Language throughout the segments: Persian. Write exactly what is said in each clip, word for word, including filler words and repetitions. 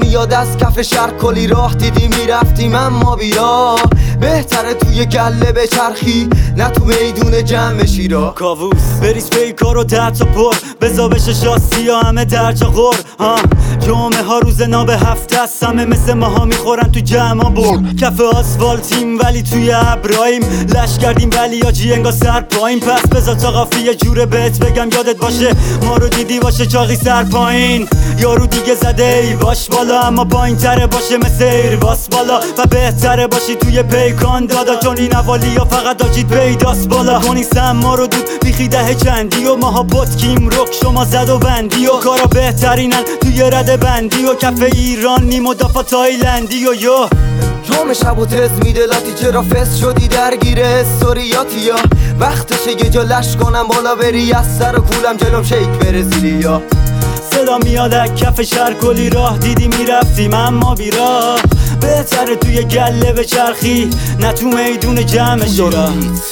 میاد از کف شهر کلی راه دیدی میرفتیم اما بیرا بهتره توی گله به چرخی نه تو میدون جمع شیرا کاووس بریز پیکار و ده تا پر بزا بشه شاسی ها همه درجا غور ها جمعه ها روز ناب هفته است همه مثل ماها میخورن تو جمع ها بر کف آسفالتیم ولی توی ابراهیم لش کردیم ولی آجی انگا سر پایین پس بزا تا قافی یه جوره بهت بگم یادت باشه ما رو دیدی باشه چاقی سر پایین یارو دیگه زده ای باش بالا اما پایین تره باشه مثل ایرواس بالا و بهتره باشی توی پیکان دادا چون این اوالی ها فقط آجید پیداست بالا کنی سم ما رو دود بیخی ده چندی و ماها بطکیم رک شما زد و بندی و کارا بهترینن توی رد بندی و کف ایران نیم و دافا تایلندی و یو جمعه شب و تز میده لاتی چرا فست شدی درگیره استوریاتی یا وقتشه یه جا لش کنم بالا بری از سر و کولم جلوم شیک برزیلی یا صدا میاد از کف شهر کلی راه دیدی میرفتیم اما بیرا بهتره توی گله به چرخی نه تو میدون جمع شیرا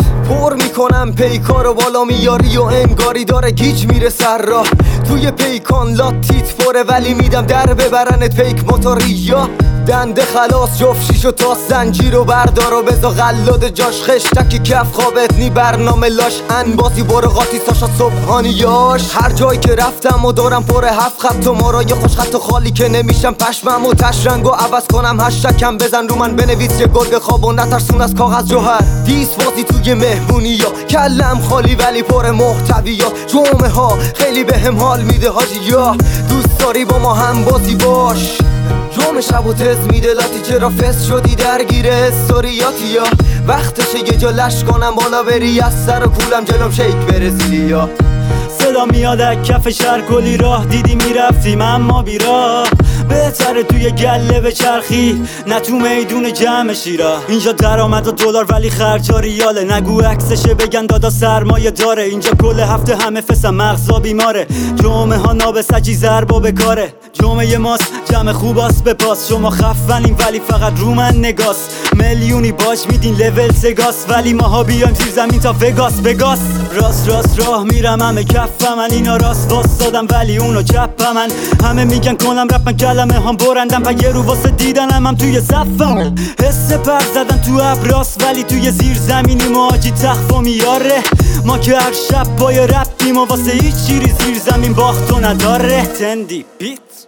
پر میکنم پیکارو بالا میاری و انگاری داره گیج میره سر راه توی پیکان لاتیت پره ولی میدم در ببرنت پیک موتوری یا دنده خلاص جفت شیش و تا زنجیر و بردار و بزا غلاد جاش خشتکی کف خوابت نی برنامه لاش انبازی برقاتی ساشا صبحانیاش هر جایی که رفتم و دارم پر هفت خط و مارای خوش خط و خالی که نمیشم پشمم و تشرنگ و عوض کنم هشتکم بزن رو من بنویس یه گرگ خواب و نترسون از کاغذ جوهر دیس بازی توی مهمونی یا کلم خالی ولی پر محتوی یا جمعه ها خیلی بهم حال میده حاجی یا دوست داری با ما هم بازی باش جمعه شب و تز میده لاتی چرا فست شدی درگیره استوریاتی یا وقتشه یه جا لش کنم بالا بری از سر و کولم جلوم شیک برزیلی یا صدا میاد از کف شهر کلی راه دیدی میرفتیم اما بیرا بهتره توی گله به چرخی نه تو میدون جمع شیرا اینجا درآمد و دلار ولی خرجا ریاله نگو عکسشه بگن دادا سرمایه داره اینجا کل هفته همه فسم مغزا بیماره جمعه ها نابسجی ضرب و بکاره جمعه ماست جمع خوباست به پاس شما خفنیم ولی فقط رو من نگاست میلیونی باج میدین لول سگاس ولی ماها بیایم زیر زمین تا وگاس وگاس راست راست راه میرم همه کف من اینا راست واسادم ولی اونو چپ من همه میگن کنم رپ من کلمه هم برندم و یه رو واسه دیدنم هم توی صفم حس پر زدن تو ابراس ولی توی زیر زمینی ماجی تخف و میاره ما که هر شب پای رپیم و واسه هیچ چیری زیر زمین باخت و نداره تندی بیت